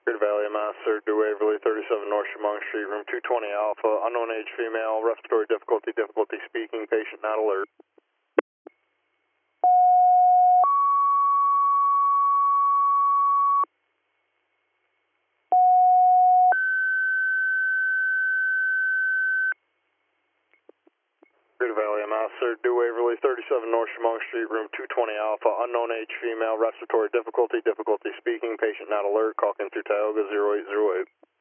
Great Valley, Master, Due Waverly, 37 North Chemung Street, room 220 Alpha, unknown age female, respiratory difficulty, difficulty speaking, patient not alert. Great Valley, Master, Due Waverly, 37 North Chemung Street, room 220 Alpha, unknown age female, respiratory difficulty, difficulty speaking, patient not alert, call in through Tioga 0808.